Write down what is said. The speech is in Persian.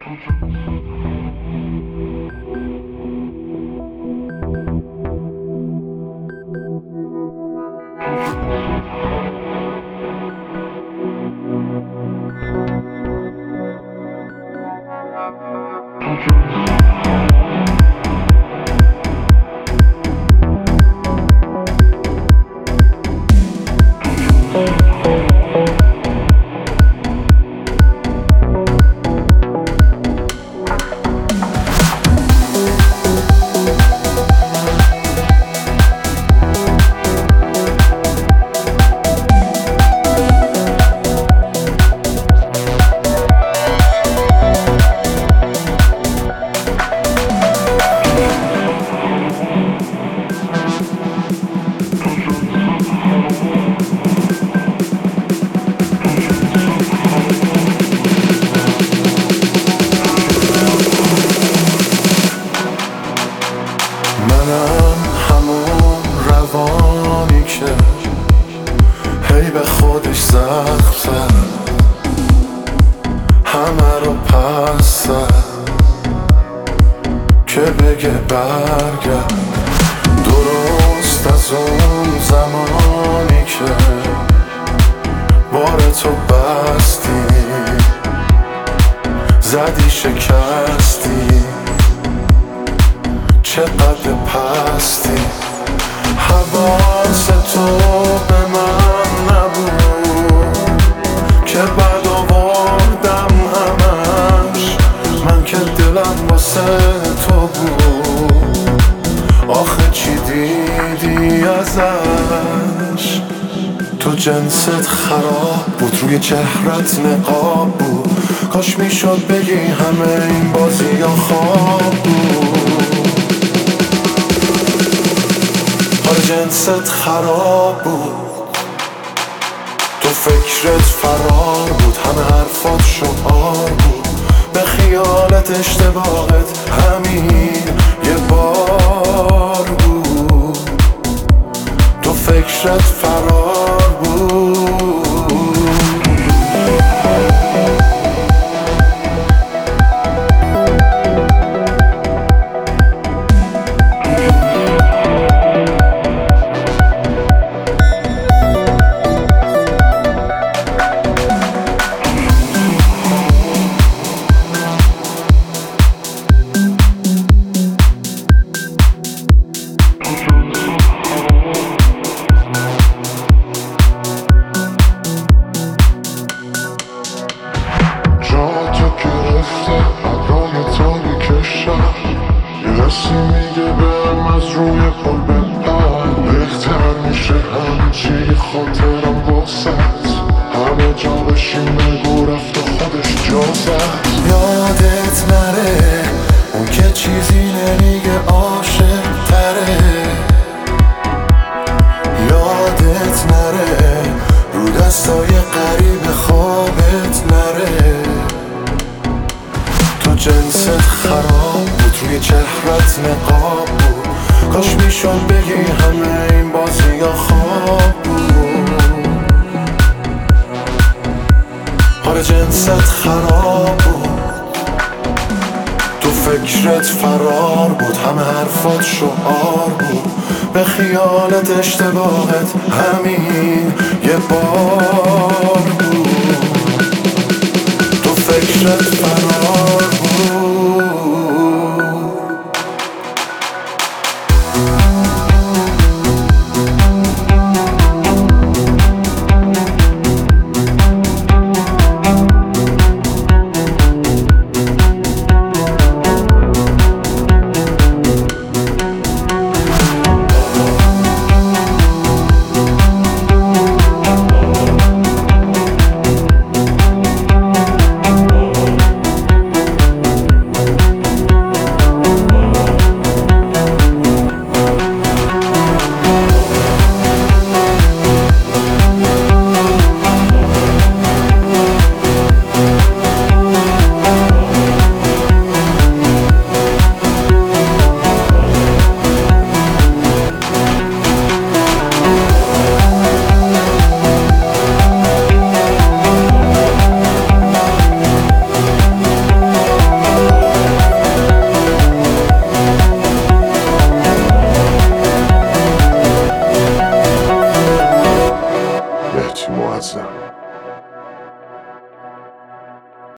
منم همون روانی که هی به خودش زخم زد، همه رو پس زد که بگه برگرد. درست از اون زمانی که بار تو بستی، زدی شکستی، چقدر پستی. حواس تو به من نبود که بعد آوردم همش، من که دلم واسه تو بود. آخه چی دیدی ازش؟ تو جنست خراب بود، روی چهرت نقاب بود. کاش میشد بگی همه این بازی ها خواب بود. آره جنست خراب بود، تو فکرت فرار بود، همه حرفات شعار بود. به خیالت اشتباهت همین یه بار بود، تو فکرت فرار بود. کسی میگه برم از روی پل بپر، بهتر میشه همچی خاطرم باست. همه جا بشین بگو رفت و خودش جا زد. یادت نره اون که چیزی نمیگه عاشق تره. یادت نره رو دستای قریب خوابت نره. تو جنست خراب بود، روی چهرت نقاب بود. کاش میشد بگی همه این بازی ها خواب بود. آره جنست خراب بود، تو فکرت فرار بود، همه حرفات شعار بود. به خیالت اشتباهت همین یه بار بود، تو فکرت فرار بود. راحت نه.